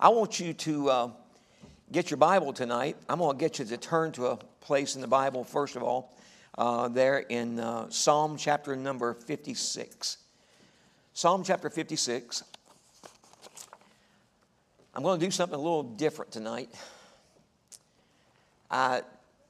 I want you to get your Bible tonight. I'm going to get you to turn to a place in the Bible, first of all, there in Psalm chapter number 56. Psalm chapter 56. I'm going to do something a little different tonight. I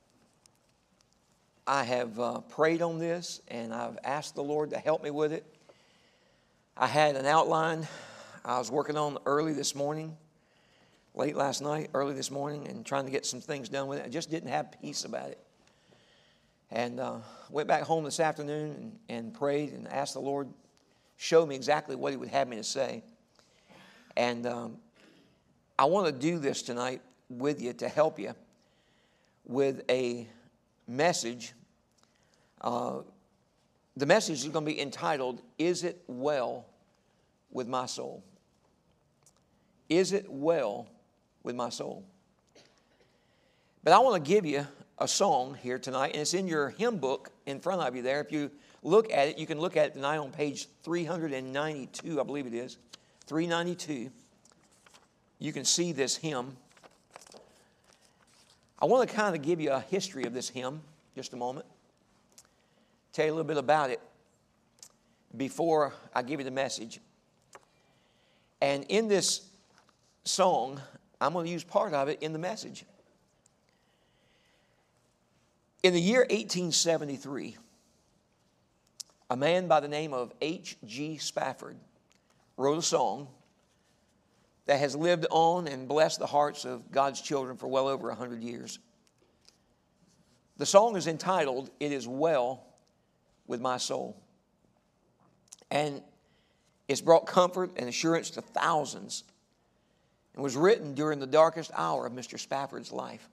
have prayed on this, and I've asked the Lord to help me with it. I had an outline I was working on early this morning, late last night, early this morning, and trying to get some things done with it. I just didn't have peace about it. And went back home this afternoon and prayed and asked the Lord, show me exactly what He would have me to say. And I want to do this tonight with you to help you with a message. The message is going to be entitled, Is It Well With My Soul? Is it well with my soul? But I want to give you a song here tonight, and it's in your hymn book in front of you there. If you look at it, you can look at it tonight on page 392, I believe it is, 392. You can see this hymn. I want to kind of give you a history of this hymn, just a moment. Tell you a little bit about it before I give you the message. And in this song, I'm going to use part of it in the message. In the year 1873, a man by the name of H.G. Spafford wrote a song that has lived on and blessed the hearts of God's children for well over 100 years. The song is entitled, It Is Well With My Soul. And it's brought comfort and assurance to thousands and was written during the darkest hour of Mr. Spafford's life.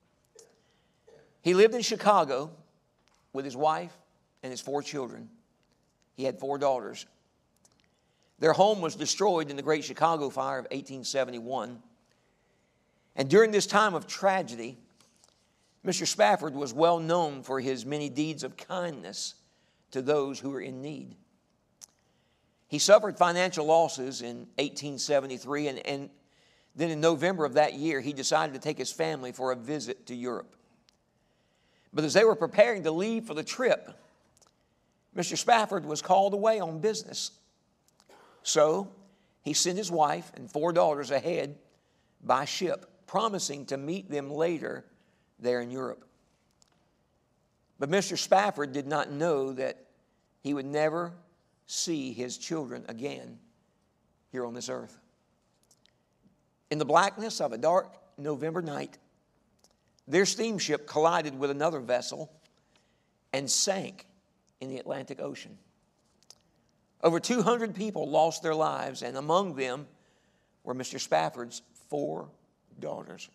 He lived in Chicago with his wife and his 4 children. He had 4 daughters. Their home was destroyed in the Great Chicago Fire of 1871. And during this time of tragedy, Mr. Spafford was well known for his many deeds of kindness to those who were in need. He suffered financial losses in 1873, and then in November of that year, he decided to take his family for a visit to Europe. But as they were preparing to leave for the trip, Mr. Spafford was called away on business. So he sent his wife and 4 daughters ahead by ship, promising to meet them later there in Europe. But Mr. Spafford did not know that he would never see his children again here on this earth. In the blackness of a dark November night, their steamship collided with another vessel and sank in the Atlantic Ocean. Over 200 people lost their lives, and among them were Mr. Spafford's 4 daughters.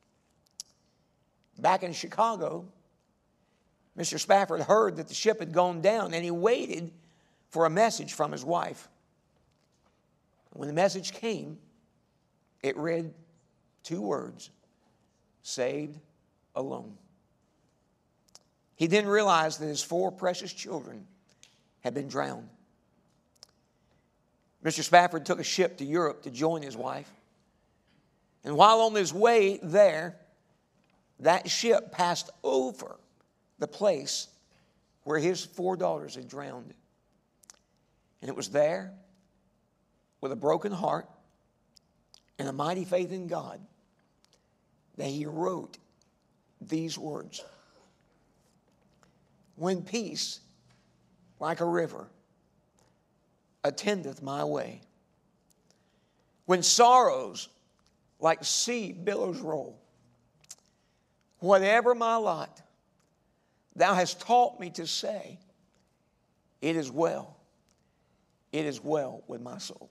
Back in Chicago, Mr. Spafford heard that the ship had gone down, and he waited for a message from his wife. When the message came, it read 2 words, saved alone. He then realized that his 4 precious children had been drowned. Mr. Spafford took a ship to Europe to join his wife. And while on his way there, that ship passed over the place where his 4 daughters had drowned. And it was there, with a broken heart and a mighty faith in God, that he wrote these words. When peace, like a river, attendeth my way, when sorrows like sea billows roll, whatever my lot, thou hast taught me to say, it is well with my soul.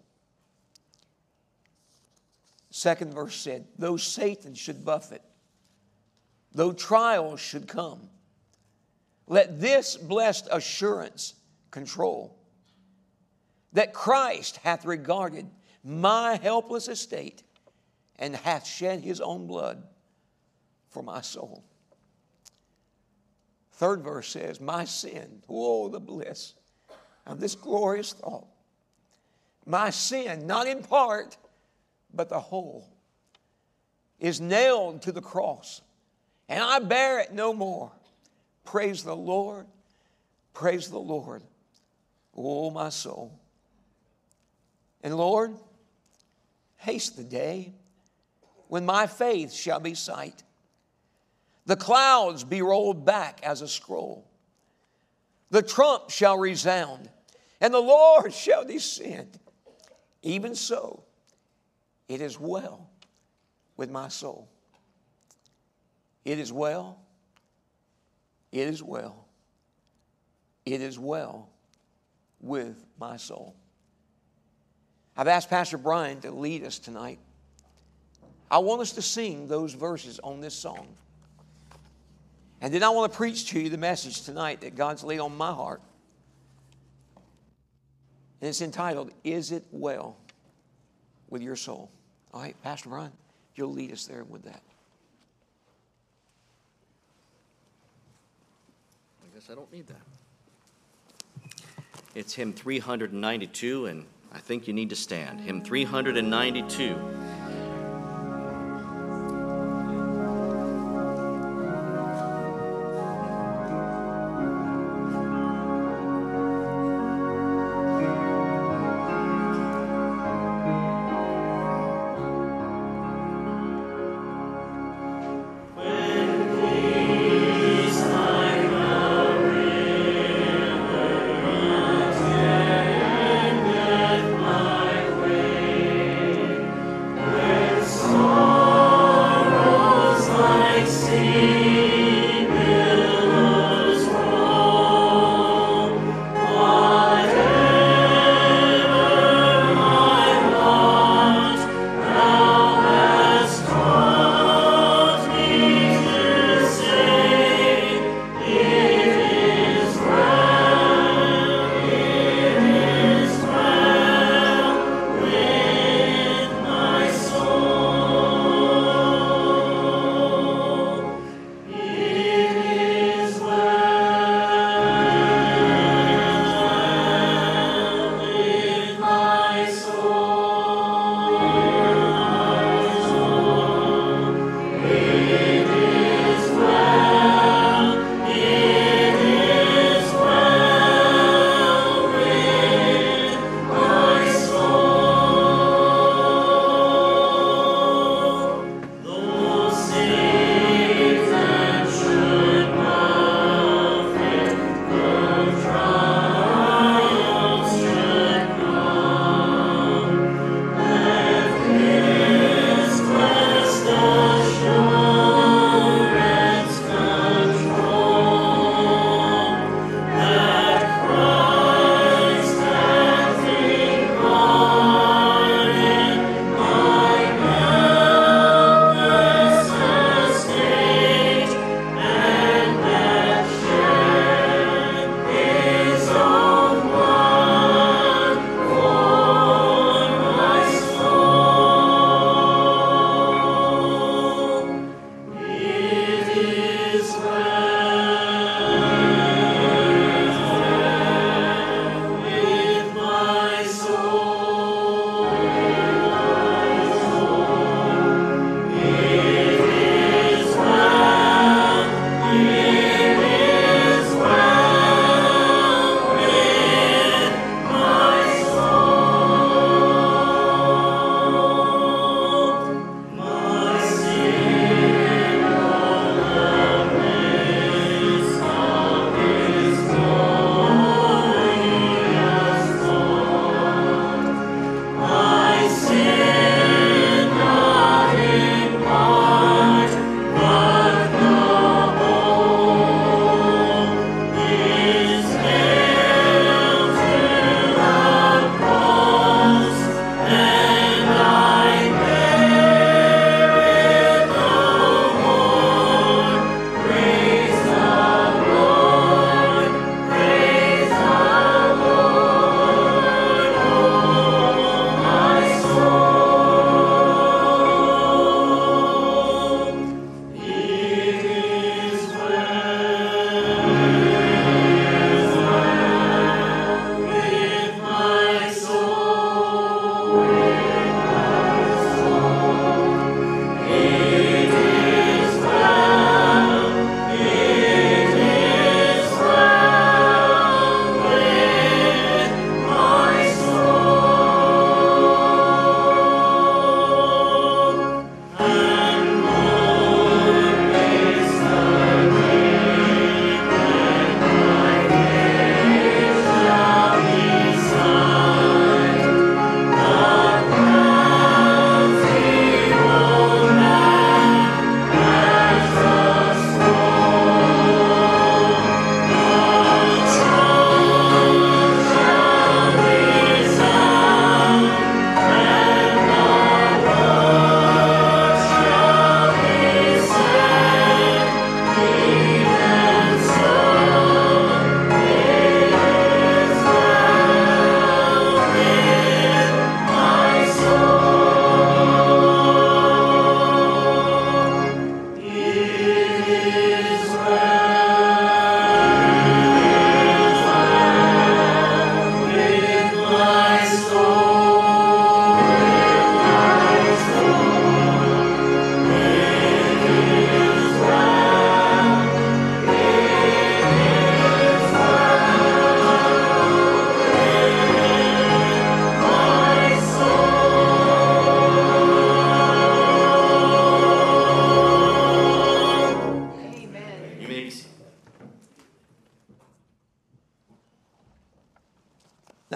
2nd verse said, though Satan should buffet, though trials should come, let this blessed assurance control, that Christ hath regarded my helpless estate and hath shed his own blood for my soul. 3rd verse says, my sin, oh, the bliss of this glorious thought. My sin, not in part, but the whole is nailed to the cross, and I bear it no more. Praise the Lord. Praise the Lord, oh my soul. And Lord, haste the day when my faith shall be sight. The clouds be rolled back as a scroll. The trump shall resound, and the Lord shall descend. Even so, it is well with my soul. It is well. It is well. It is well with my soul. I've asked Pastor Brian to lead us tonight. I want us to sing those verses on this song. And then I want to preach to you the message tonight that God's laid on my heart. And it's entitled, Is It Well with Your Soul? All right, Pastor Brian, you'll lead us there with that. I guess I don't need that. It's hymn 392, and I think you need to stand. Hymn 392.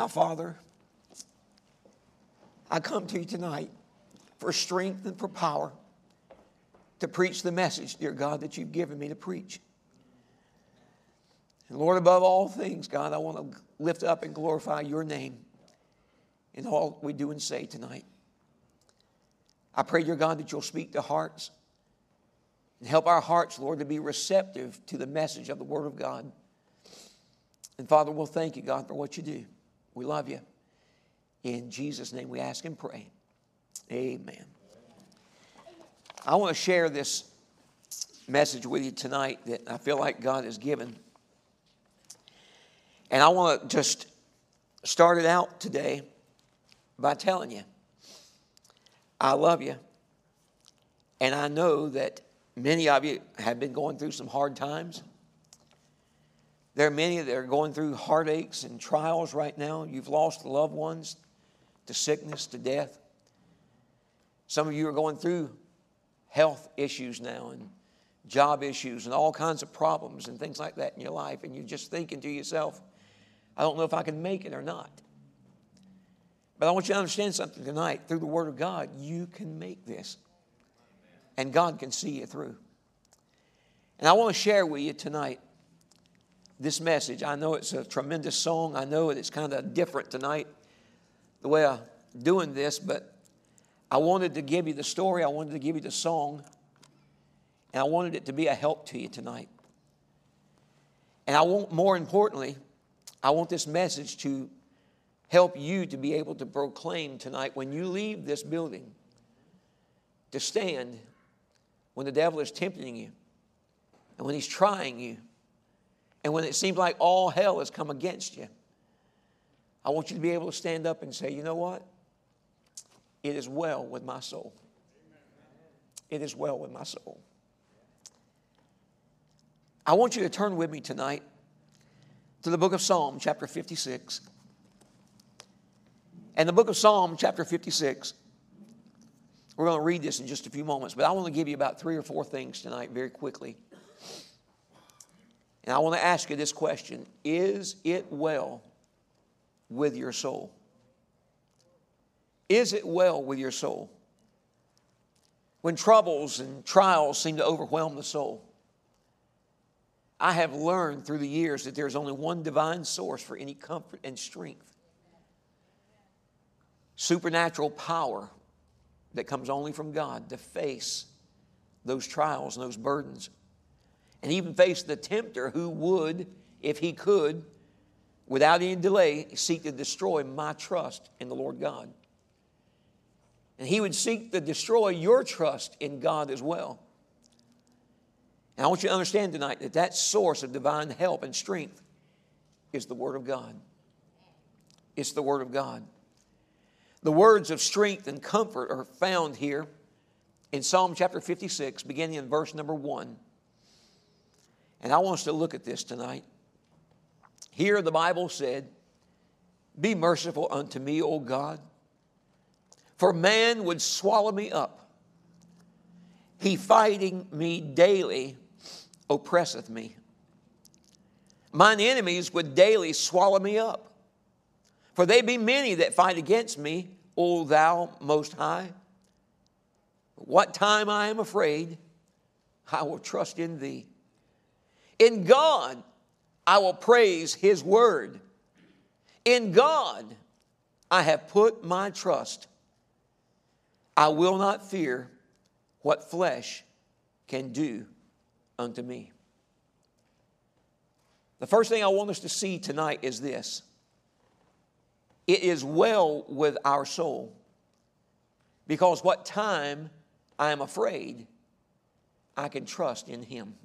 Now, Father, I come to you tonight for strength and for power to preach the message, dear God, that you've given me to preach. And Lord, above all things, God, I want to lift up and glorify your name in all we do and say tonight. I pray, dear God, that you'll speak to hearts and help our hearts, Lord, to be receptive to the message of the Word of God. And Father, we'll thank you, God, for what you do. We love you. In Jesus' name we ask and pray. Amen. I want to share this message with you tonight that I feel like God has given. And I want to just start it out today by telling you, I love you. And I know that many of you have been going through some hard times. There are many that are going through heartaches and trials right now. You've lost loved ones to sickness, to death. Some of you are going through health issues now and job issues and all kinds of problems and things like that in your life. And you're just thinking to yourself, I don't know if I can make it or not. But I want you to understand something tonight. Through the Word of God, you can make this. And God can see you through. And I want to share with you tonight this message. I know it's a tremendous song. I know it's kind of different tonight, the way I'm doing this, but I wanted to give you the story. I wanted to give you the song. And I wanted it to be a help to you tonight. And more importantly, I want this message to help you to be able to proclaim tonight when you leave this building, to stand when the devil is tempting you and when he's trying you and when it seems like all hell has come against you. I want you to be able to stand up and say, you know what? It is well with my soul. It is well with my soul. I want you to turn with me tonight to the book of Psalm, chapter 56. And the book of Psalm, chapter 56, we're going to read this in just a few moments, but I want to give you about 3 or 4 things tonight very quickly. And I want to ask you this question: is it well with your soul? Is it well with your soul? When troubles and trials seem to overwhelm the soul, I have learned through the years that there's only one divine source for any comfort and strength. Supernatural power that comes only from God to face those trials and those burdens. And even face the tempter who would, if he could, without any delay, seek to destroy my trust in the Lord God. And he would seek to destroy your trust in God as well. And I want you to understand tonight that that source of divine help and strength is the Word of God. It's the Word of God. The words of strength and comfort are found here in Psalm chapter 56, beginning in verse number 1. And I want us to look at this tonight. Here the Bible said, "Be merciful unto me, O God, for man would swallow me up. He fighting me daily oppresseth me. Mine enemies would daily swallow me up. For they be many that fight against me, O thou most high. What time I am afraid, I will trust in thee. In God I will praise his word. In God I have put my trust. I will not fear what flesh can do unto me." The first thing I want us to see tonight is this: it is well with our soul, because what time I am afraid, I can trust in him.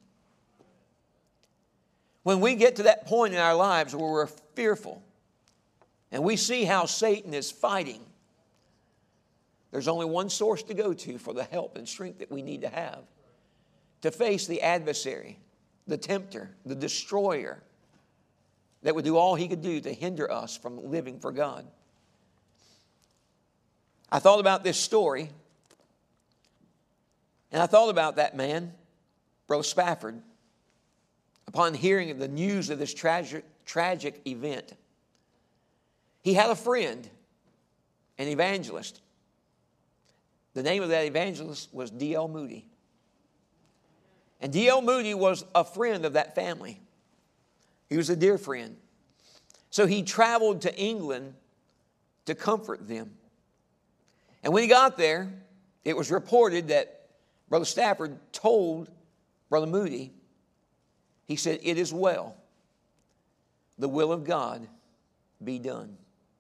When we get to that point in our lives where we're fearful and we see how Satan is fighting, there's only one source to go to for the help and strength that we need to have to face the adversary, the tempter, the destroyer that would do all he could do to hinder us from living for God. I thought about this story, and I thought about that man, Brother Spafford, upon hearing the news of this tragic event. he had a friend, an evangelist. The name of that evangelist was D.L. Moody. And D.L. Moody was a friend of that family. He was a dear friend. So he traveled to England to comfort them. And when he got there, it was reported that Brother Stafford told Brother Moody, he said, "It is well. The will of God be done."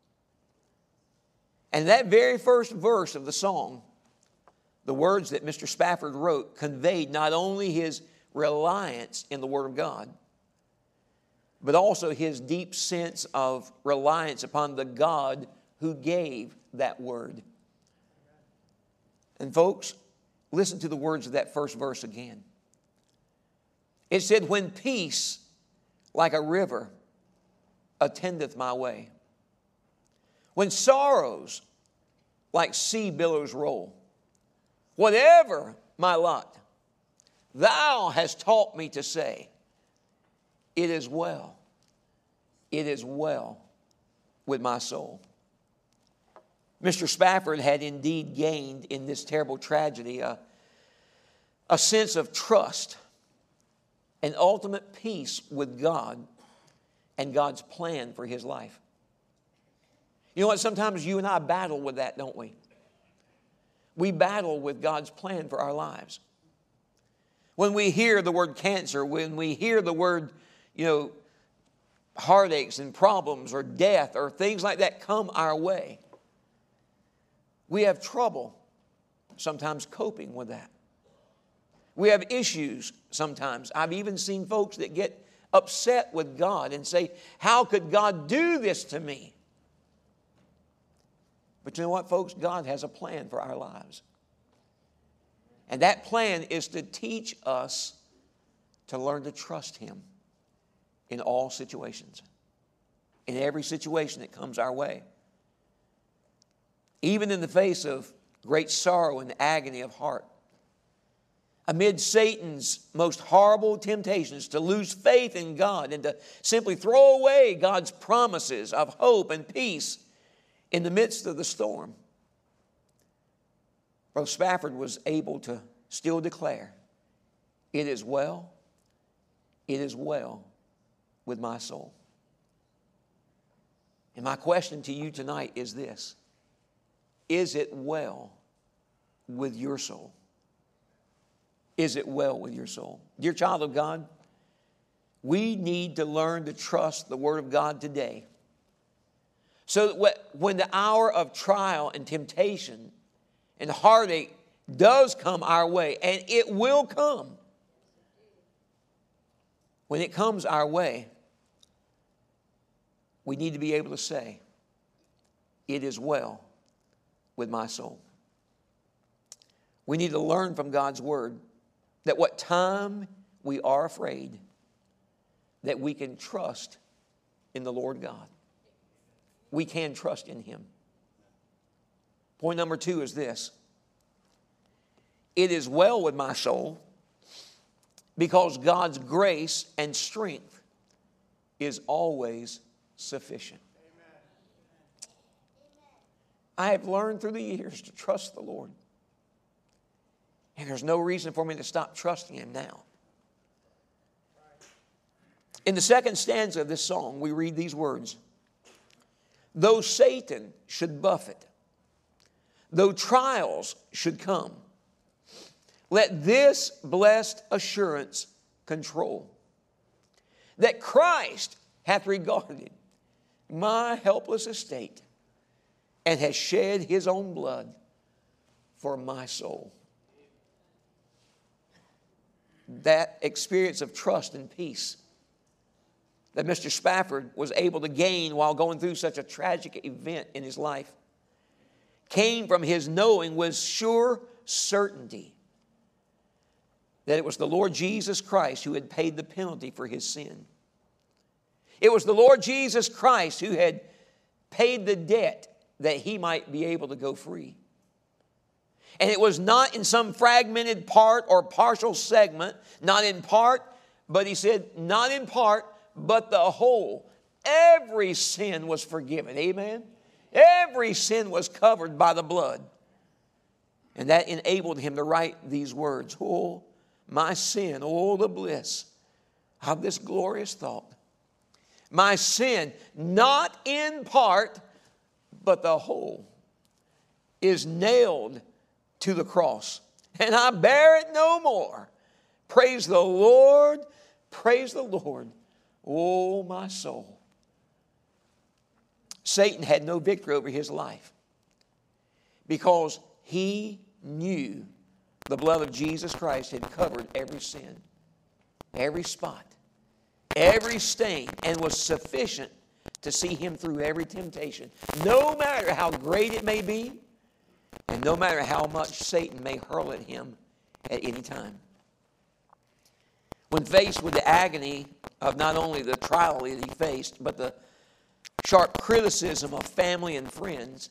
And that very first verse of the song, the words that Mr. Spafford wrote, conveyed not only his reliance in the Word of God, but also his deep sense of reliance upon the God who gave that Word. And folks, listen to the words of that first verse again. It said, "When peace like a river attendeth my way, when sorrows like sea billows roll, whatever my lot, thou hast taught me to say, it is well with my soul." Mr. Spafford had indeed gained in this terrible tragedy a sense of trust and ultimate peace with God and God's plan for his life. You know what? Sometimes you and I battle with that, don't we? We battle with God's plan for our lives. When we hear the word cancer, when we hear the word, heartaches and problems or death or things like that come our way, we have trouble sometimes coping with that. We have issues sometimes. I've even seen folks that get upset with God and say, "How could God do this to me?" But you know what, folks? God has a plan for our lives. And that plan is to teach us to learn to trust Him in all situations, in every situation that comes our way. Even in the face of great sorrow and agony of heart, amid Satan's most horrible temptations to lose faith in God and to simply throw away God's promises of hope and peace in the midst of the storm, Brother Spafford was able to still declare, "It is well with my soul." And my question to you tonight is this: is it well with your soul? Is it well with your soul? Dear child of God, we need to learn to trust the Word of God today, so that when the hour of trial and temptation and heartache does come our way, and it will come, when it comes our way, we need to be able to say, "It is well with my soul." We need to learn from God's Word that what time we are afraid, that we can trust in the Lord God. We can trust in Him. Point number 2 is this: it is well with my soul because God's grace and strength is always sufficient. I have learned through the years to trust the Lord. And there's no reason for me to stop trusting Him now. In the second stanza of this song, we read these words: "Though Satan should buffet, though trials should come, let this blessed assurance control, that Christ hath regarded my helpless estate and has shed His own blood for my soul." That experience of trust and peace that Mr. Spafford was able to gain while going through such a tragic event in his life came from his knowing with sure certainty that it was the Lord Jesus Christ who had paid the penalty for his sin. It was the Lord Jesus Christ who had paid the debt that he might be able to go free. And it was not in some fragmented part or partial segment, not in part, but he said, not in part, but the whole. every sin was forgiven. Amen? Every sin was covered by the blood. And that enabled him to write these words, oh, my sin, oh, the bliss of this glorious thought. My sin, not in part, but the whole, is nailed to the cross. And I bear it no more. Praise the Lord, praise the Lord, oh, my soul. Satan had no victory over his life because he knew the blood of Jesus Christ had covered every sin, every spot, every stain, and was sufficient to see him through every temptation, no matter how great it may be, and no matter how much Satan may hurl at him at any time. When faced with the agony of not only the trial that he faced, but the sharp criticism of family and friends,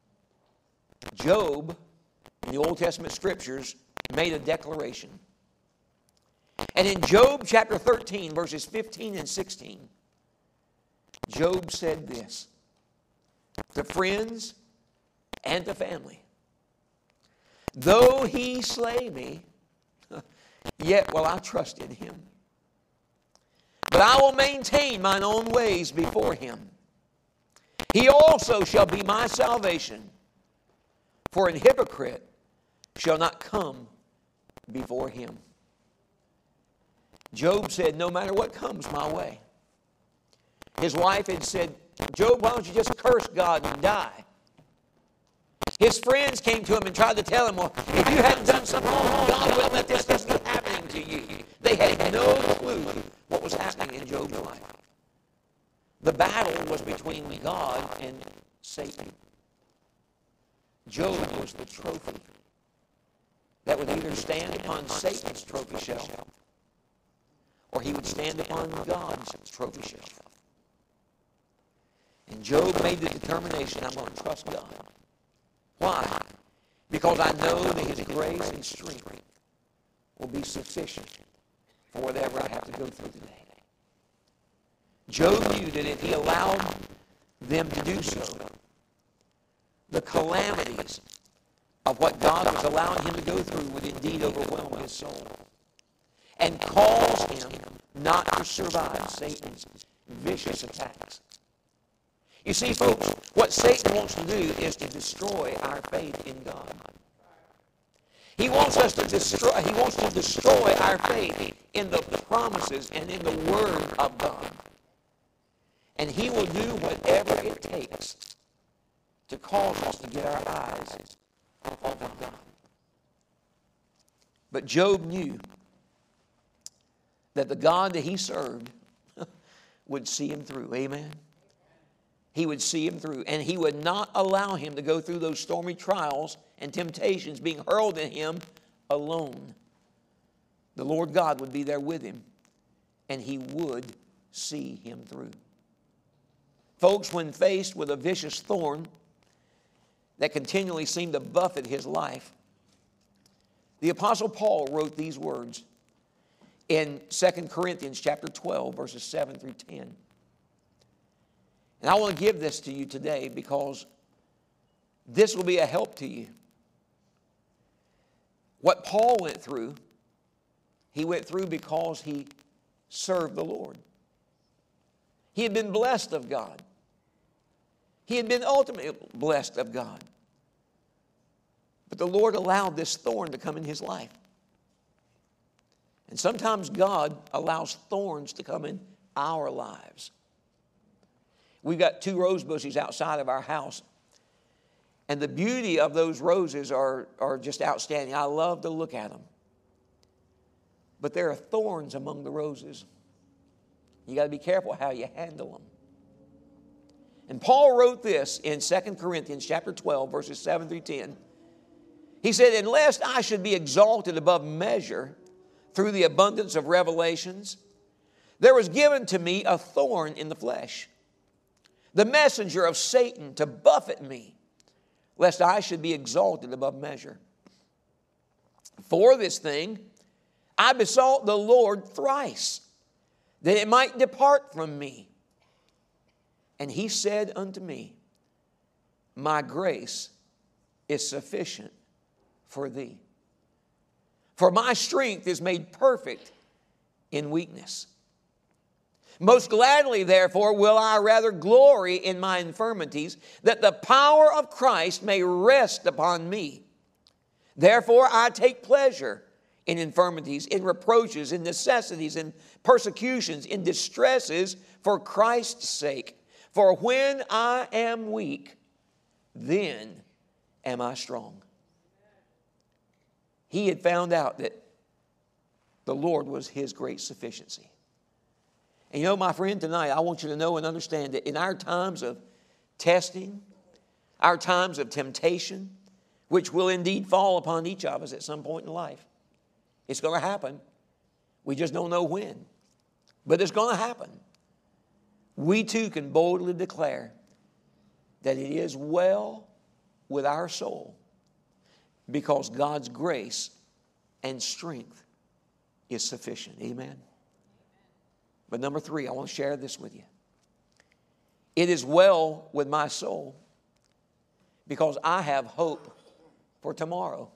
Job, in the Old Testament Scriptures, made a declaration. And in Job chapter 13, verses 15 and 16, Job said this to friends and to family. Though he slay me, yet will I trust in him. But I will maintain mine own ways before him. He also shall be my salvation. For an hypocrite shall not come before him. Job said, no matter what comes my way. His wife had said, Job, why don't you just curse God and die? His friends came to him and tried to tell him, well, if you hadn't done something wrong, God wouldn't let this be happening to you. They had no clue what was happening in Job's life. The battle was between God and Satan. Job was the trophy that would either stand upon Satan's trophy shelf or he would stand upon God's trophy shelf. And Job made the determination, I'm going to trust God. Why? Because I know that his grace and strength will be sufficient for whatever I have to go through today. Job knew that if he allowed them to do so, the calamities of what God was allowing him to go through would indeed overwhelm his soul and cause him not to survive Satan's vicious attacks. You see, folks, what Satan wants to do is to destroy our faith in God. He wants us to destroy our faith in the promises and in the Word of God. And he will do whatever it takes to cause us to get our eyes off of God. But Job knew that the God that he served would see him through. Amen? He would see him through. And he would not allow him to go through those stormy trials and temptations being hurled at him alone. The Lord God would be there with him, and he would see him through. Folks, when faced with a vicious thorn that continually seemed to buffet his life, the Apostle Paul wrote these words in 2 Corinthians chapter 12, verses 7 through 10. And I want to give this to you today because this will be a help to you. What Paul went through, he went through because he served the Lord. He had been blessed of God. He had been ultimately blessed of God. But the Lord allowed this thorn to come in his life. And sometimes God allows thorns to come in our lives. We've got 2 rose bushes outside of our house. And the beauty of those roses are just outstanding. I love to look at them. But there are thorns among the roses. You got to be careful how you handle them. And Paul wrote this in 2 Corinthians chapter 12, verses 7 through 10. He said, "And lest I should be exalted above measure through the abundance of revelations, there was given to me a thorn in the flesh, the messenger of Satan to buffet me, lest I should be exalted above measure. For this thing I besought the Lord thrice, that it might depart from me. And he said unto me, my grace is sufficient for thee. For my strength is made perfect in weakness. Most gladly, therefore, will I rather glory in my infirmities, that the power of Christ may rest upon me. Therefore, I take pleasure in infirmities, in reproaches, in necessities, in persecutions, in distresses, for Christ's sake. For when I am weak, then am I strong. He had found out that the Lord was his great sufficiency. And you know, my friend, tonight I want you to know and understand that in our times of testing, our times of temptation, which will indeed fall upon each of us at some point in life, it's going to happen. We just don't know when. But it's going to happen. We too can boldly declare that it is well with our soul because God's grace and strength is sufficient. Amen. But number 3, I want to share this with you. It is well with my soul because I have hope for tomorrow.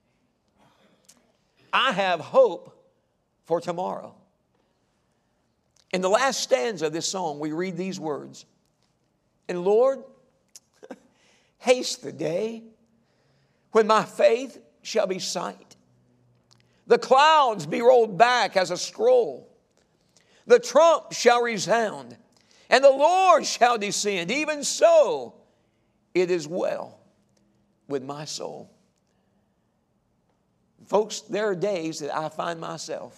I have hope for tomorrow. In the last stanza of this song, we read these words, and Lord, haste the day when my faith shall be sight. The clouds be rolled back as a scroll. The trump shall resound, and the Lord shall descend. Even so, it is well with my soul. Folks, there are days that I find myself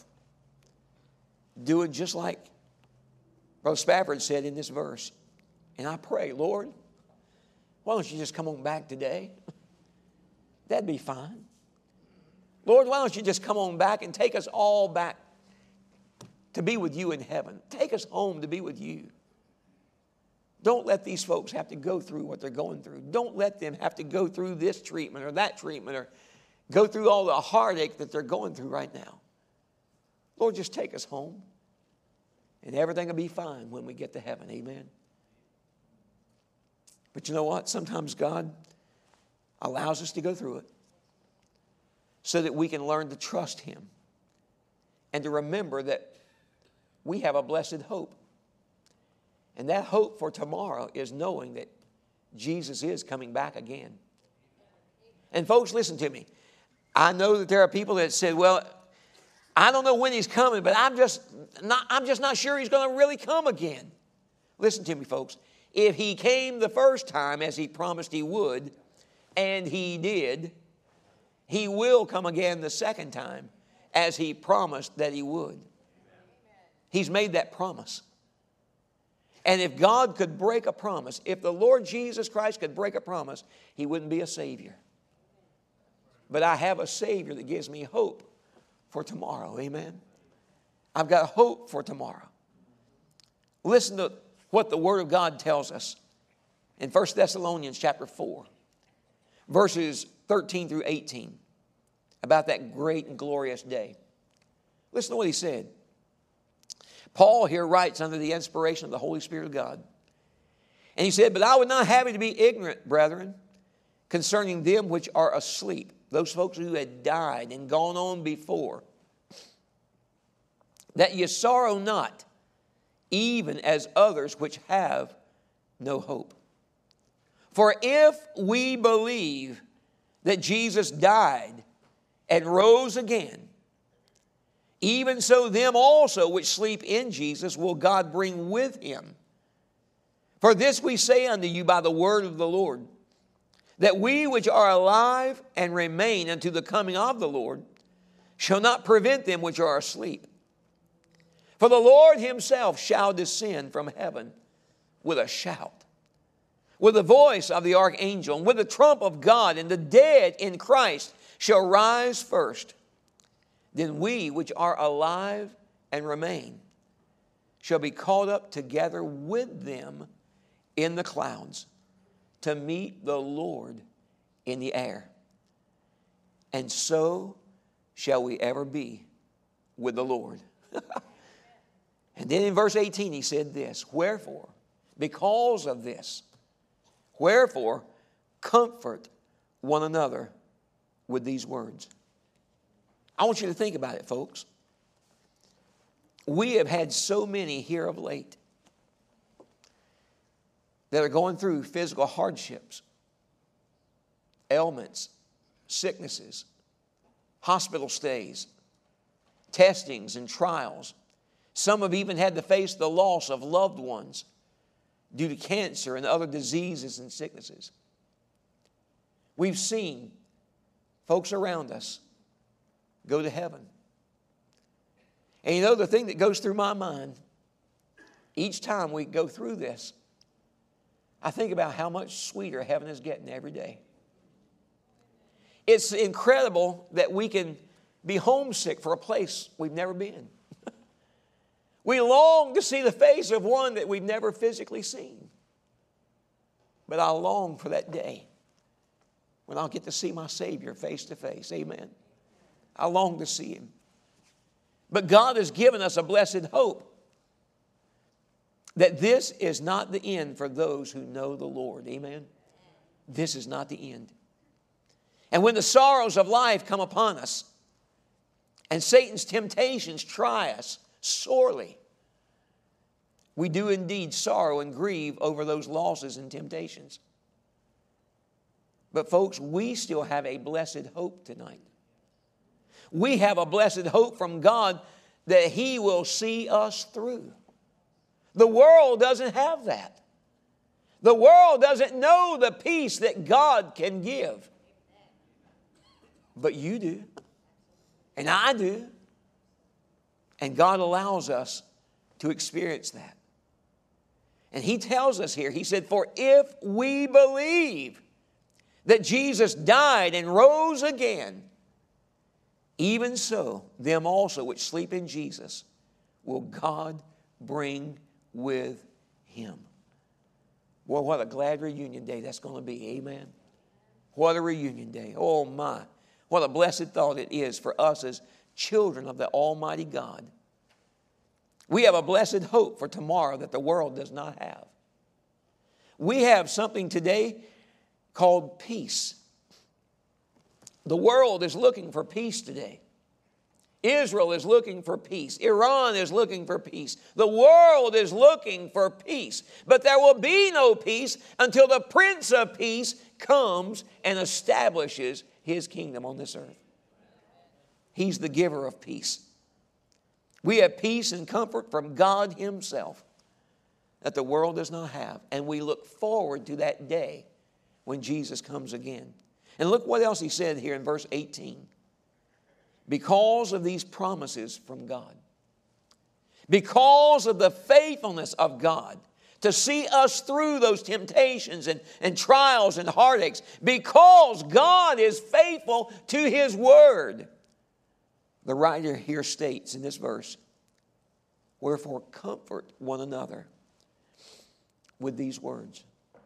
doing just like Brother Spafford said in this verse. And I pray, Lord, why don't you just come on back today? That'd be fine. Lord, why don't you just come on back and take us all back to be with you in heaven. Take us home to be with you. Don't let these folks have to go through what they're going through. Don't let them have to go through this treatment or that treatment or go through all the heartache that they're going through right now. Lord, just take us home. And everything will be fine when we get to heaven. Amen. But you know what? Sometimes God allows us to go through it so that we can learn to trust Him and to remember that we have a blessed hope. And that hope for tomorrow is knowing that Jesus is coming back again. And folks, listen to me. I know that there are people that said, well, I don't know when He's coming, but I'm just not sure He's going to really come again. Listen to me, folks. If He came the first time as He promised He would, and He did, He will come again the second time as He promised that He would. He's made that promise. And if God could break a promise, if the Lord Jesus Christ could break a promise, He wouldn't be a Savior. But I have a Savior that gives me hope for tomorrow. Amen. I've got hope for tomorrow. Listen to what the Word of God tells us in 1 Thessalonians chapter 4, verses 13 through 18, about that great and glorious day. Listen to what he said. Paul here writes under the inspiration of the Holy Spirit of God. And he said, but I would not have you to be ignorant, brethren, concerning them which are asleep, those folks who had died and gone on before, that ye sorrow not, even as others which have no hope. For if we believe that Jesus died and rose again, even so them also which sleep in Jesus will God bring with Him. For this we say unto you by the word of the Lord, that we which are alive and remain unto the coming of the Lord shall not prevent them which are asleep. For the Lord Himself shall descend from heaven with a shout, with the voice of the archangel, and with the trump of God, and the dead in Christ shall rise first. Then we which are alive and remain shall be caught up together with them in the clouds to meet the Lord in the air. And so shall we ever be with the Lord. And then in verse 18 he said this, wherefore, Because of this, wherefore, comfort one another with these words. I want you to think about it, folks. We have had so many here of late that are going through physical hardships, ailments, sicknesses, hospital stays, testings and trials. Some have even had to face the loss of loved ones due to cancer and other diseases and sicknesses. We've seen folks around us go to heaven. And you know, the thing that goes through my mind each time we go through this, I think about how much sweeter heaven is getting every day. It's incredible that we can be homesick for a place we've never been. We long to see the face of one that we've never physically seen. But I long for that day when I'll get to see my Savior face to face. Amen. I long to see Him. But God has given us a blessed hope that this is not the end for those who know the Lord. Amen. This is not the end. And when the sorrows of life come upon us and Satan's temptations try us sorely, we do indeed sorrow and grieve over those losses and temptations. But folks, we still have a blessed hope tonight. We have a blessed hope from God that He will see us through. The world doesn't have that. The world doesn't know the peace that God can give. But you do. And I do. And God allows us to experience that. And He tells us here, He said, for if we believe that Jesus died and rose again, even so, them also which sleep in Jesus will God bring with Him. Boy, what a glad reunion day that's going to be. Amen. What a reunion day. Oh my. What a blessed thought it is for us as children of the Almighty God. We have a blessed hope for tomorrow that the world does not have. We have something today called peace. The world is looking for peace today. Israel is looking for peace. Iran is looking for peace. The world is looking for peace. But there will be no peace until the Prince of Peace comes and establishes His kingdom on this earth. He's the giver of peace. We have peace and comfort from God Himself that the world does not have. And we look forward to that day when Jesus comes again. And look what else He said here in verse 18. Because of these promises from God, because of the faithfulness of God to see us through those temptations and trials and heartaches, because God is faithful to His word, the writer here states in this verse, wherefore comfort one another with these words.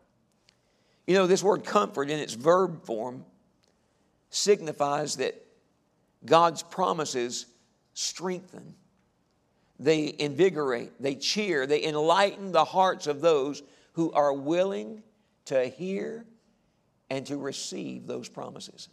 You know, this word comfort in its verb form signifies that God's promises strengthen, they invigorate, they cheer, they enlighten the hearts of those who are willing to hear and to receive those promises.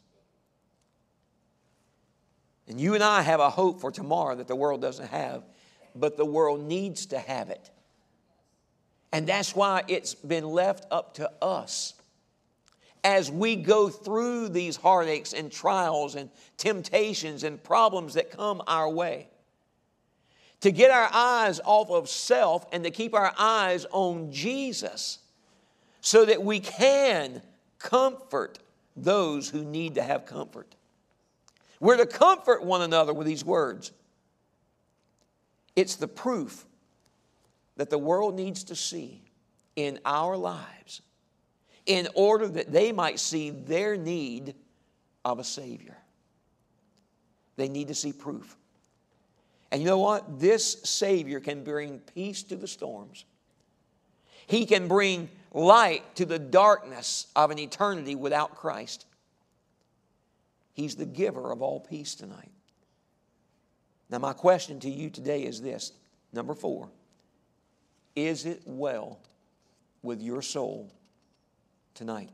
And you and I have a hope for tomorrow that the world doesn't have, but the world needs to have it. And that's why it's been left up to us as we go through these heartaches and trials and temptations and problems that come our way, to get our eyes off of self and to keep our eyes on Jesus so that we can comfort those who need to have comfort. We're to comfort one another with these words. It's the proof that the world needs to see in our lives in order that they might see their need of a Savior. They need to see proof. And you know what? This Savior can bring peace to the storms. He can bring light to the darkness of an eternity without Christ. He's the giver of all peace tonight. Now, my question to you today is this. Number 4. Is it well with your soul tonight?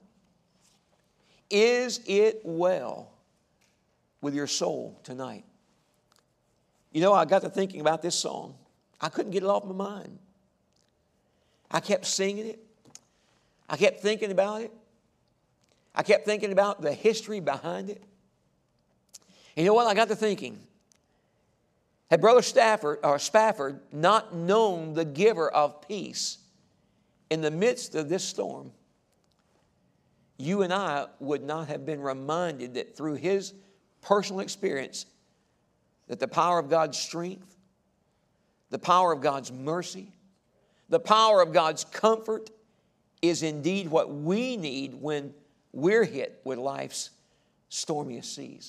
Is it well with your soul tonight? You know, I got to thinking about this song. I couldn't get it off my mind. I kept singing it. I kept thinking about it. I kept thinking about the history behind it. And you know what? I got to thinking. Had Brother Spafford not known the giver of peace in the midst of this storm, you and I would not have been reminded that through his personal experience that the power of God's strength, the power of God's mercy, the power of God's comfort is indeed what we need when we're hit with life's stormiest seas.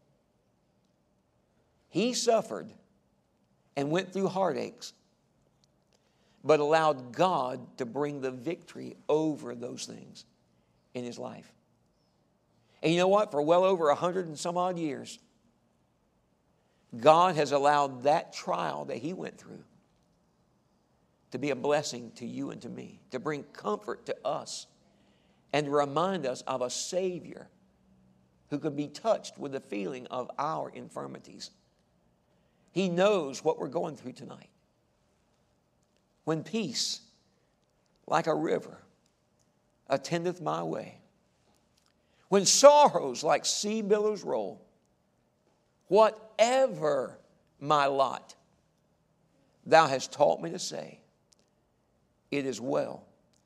He suffered and went through heartaches, but allowed God to bring the victory over those things in his life. And you know what? For well over 100 and some odd years, God has allowed that trial that he went through to be a blessing to you and to me, to bring comfort to us and to remind us of a Savior who could be touched with the feeling of our infirmities. He knows what we're going through tonight. When peace, like a river, attendeth my way, when sorrows like sea billows roll, whatever my lot, thou hast taught me to say, it is well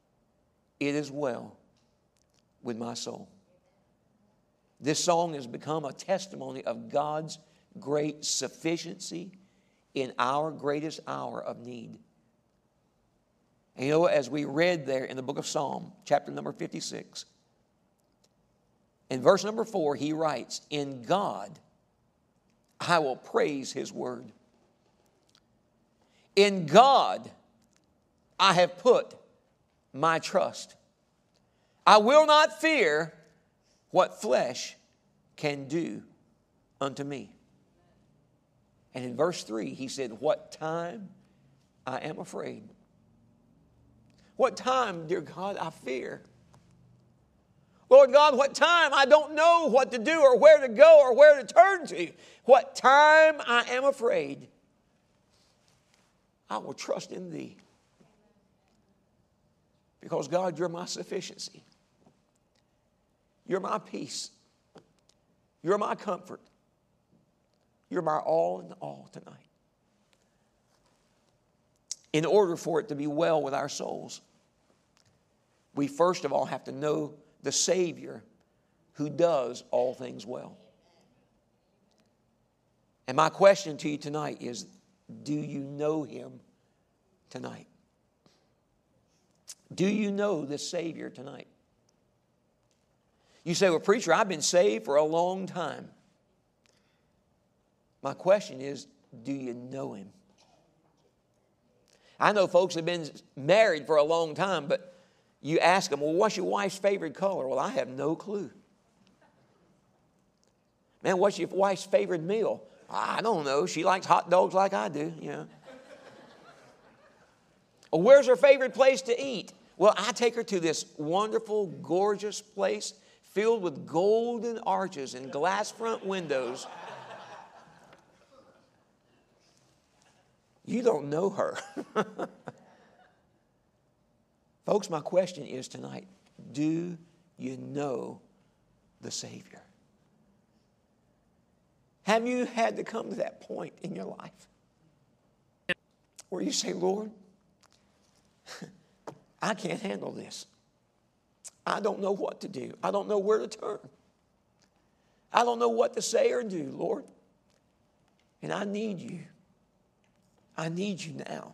with my soul. This song has become a testimony of God's great sufficiency in our greatest hour of need. And you know, as we read there in the book of Psalm, chapter number 56, in verse number 4, he writes, in God I will praise his word. In God I have put my trust. I will not fear what flesh can do unto me. And in verse 3, he said, what time I am afraid. What time, dear God, I fear. Lord God, what time I don't know what to do or where to go or where to turn to. What time I am afraid. I will trust in thee. Because God, you're my sufficiency. You're my peace. You're my comfort. You're my all in all tonight. In order for it to be well with our souls, we first of all have to know the Savior who does all things well. And my question to you tonight is, do you know him tonight? Do you know this Savior tonight? You say, well, preacher, I've been saved for a long time. My question is, do you know him? I know folks have been married for a long time, but you ask them, well, what's your wife's favorite color? Well, I have no clue. Man, what's your wife's favorite meal? I don't know. She likes hot dogs like I do, you know. Well, where's her favorite place to eat? Well, I take her to this wonderful, gorgeous place filled with golden arches and glass front windows. You don't know her. Folks, my question is tonight, do you know the Savior? Have you had to come to that point in your life where you say, Lord, I can't handle this. I don't know what to do. I don't know where to turn. I don't know what to say or do, Lord. And I need you. I need you now.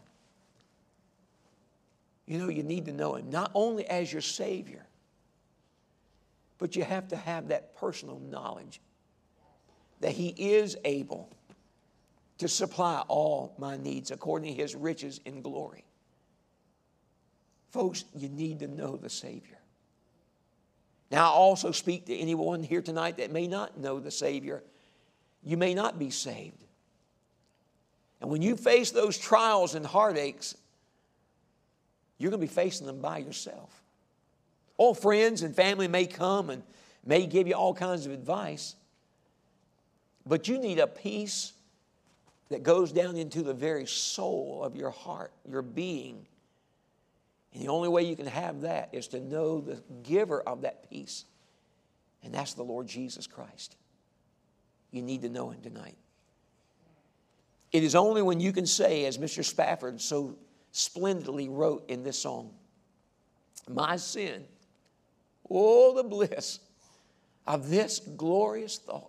You know, you need to know him not only as your Savior, but you have to have that personal knowledge that he is able to supply all my needs according to his riches in glory. Folks, you need to know the Savior. Now, I also speak to anyone here tonight that may not know the Savior. You may not be saved. And when you face those trials and heartaches, you're going to be facing them by yourself. All friends and family may come and may give you all kinds of advice, but you need a peace that goes down into the very soul of your heart, your being. And the only way you can have that is to know the giver of that peace, and that's the Lord Jesus Christ. You need to know Him tonight. It is only when you can say, as Mr. Spafford so splendidly wrote in this song, my sin, oh, the bliss of this glorious thought.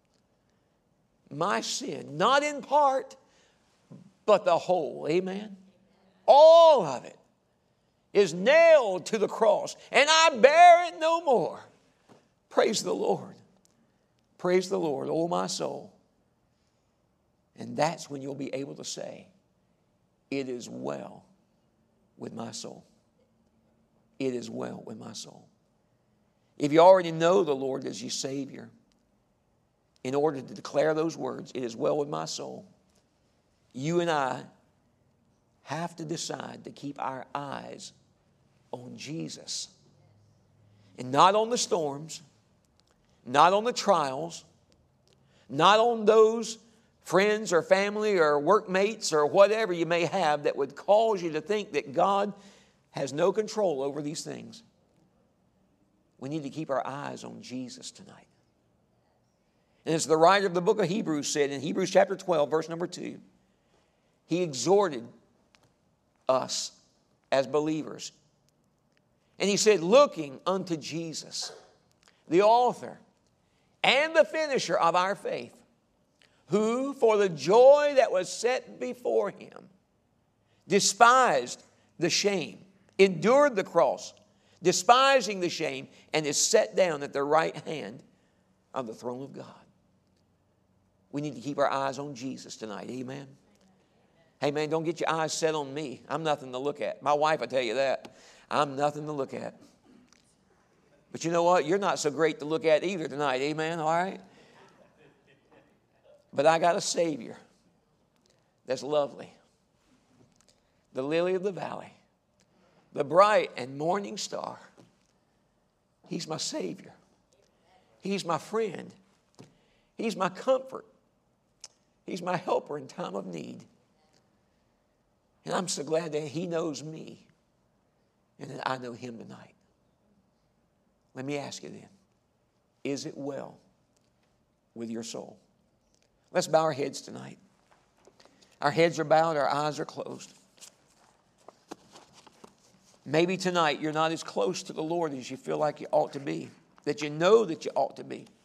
My sin, not in part, but the whole, amen? All of it is nailed to the cross, and I bear it no more. Praise the Lord. Praise the Lord, oh my soul. And that's when you'll be able to say, it is well with my soul. It is well with my soul. If you already know the Lord as your Savior, in order to declare those words, it is well with my soul, you and I have to decide to keep our eyes on Jesus. And not on the storms, not on the trials, not on those friends or family or workmates or whatever you may have that would cause you to think that God has no control over these things. We need to keep our eyes on Jesus tonight. And as the writer of the book of Hebrews said in Hebrews chapter 12, verse number 2, he exhorted us as believers. And he said, looking unto Jesus, the author and the finisher of our faith, who for the joy that was set before him despised the shame, endured the cross, despising the shame, and is set down at the right hand of the throne of God. We need to keep our eyes on Jesus tonight. Amen. Hey, man, don't get your eyes set on me. I'm nothing to look at. My wife will tell you that. I'm nothing to look at. But you know what? You're not so great to look at either tonight. Amen. All right? But I got a Savior that's lovely. The lily of the valley. The bright and morning star. He's my Savior. He's my friend. He's my comfort. He's my helper in time of need. And I'm so glad that He knows me and that I know Him tonight. Let me ask you then, is it well with your soul? Let's bow our heads tonight. Our heads are bowed, our eyes are closed. Maybe tonight you're not as close to the Lord as you feel like you ought to be, that you know that you ought to be.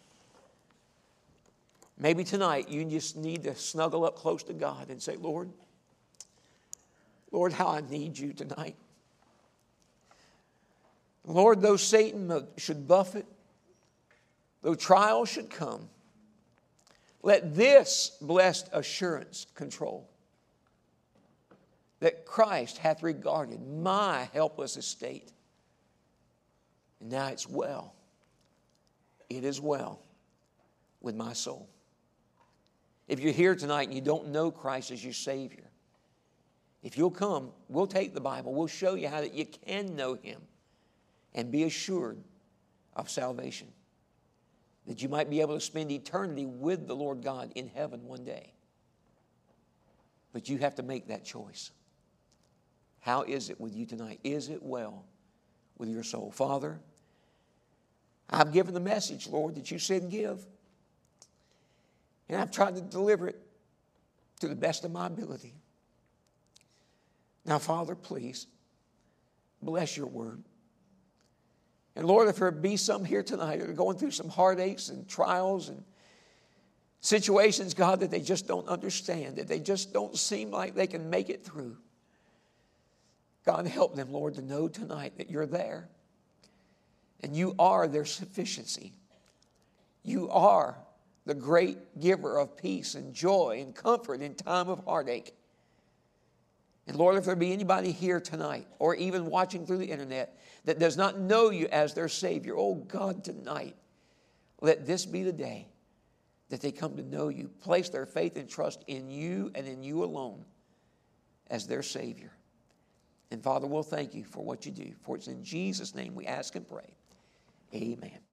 Maybe tonight you just need to snuggle up close to God and say, Lord, how I need you tonight. Lord, though Satan should buffet, though trials should come, let this blessed assurance control, that Christ hath regarded my helpless estate. And now it's well. It is well with my soul. If you're here tonight and you don't know Christ as your Savior, if you'll come, we'll take the Bible. We'll show you how that you can know Him and be assured of salvation, that you might be able to spend eternity with the Lord God in heaven one day. But you have to make that choice. How is it with you tonight? Is it well with your soul? Father, I've given the message, Lord, that you said give. And I've tried to deliver it to the best of my ability. Now, Father, please, bless your word. And Lord, if there be some here tonight that are going through some heartaches and trials and situations, God, that they just don't understand, that they just don't seem like they can make it through. God, help them, Lord, to know tonight that you're there. And you are their sufficiency. You are the great giver of peace and joy and comfort in time of heartache. And Lord, if there be anybody here tonight or even watching through the internet that does not know you as their Savior, oh God, tonight, let this be the day that they come to know you, place their faith and trust in you and in you alone as their Savior. And Father, we'll thank you for what you do. For it's in Jesus' name we ask and pray. Amen.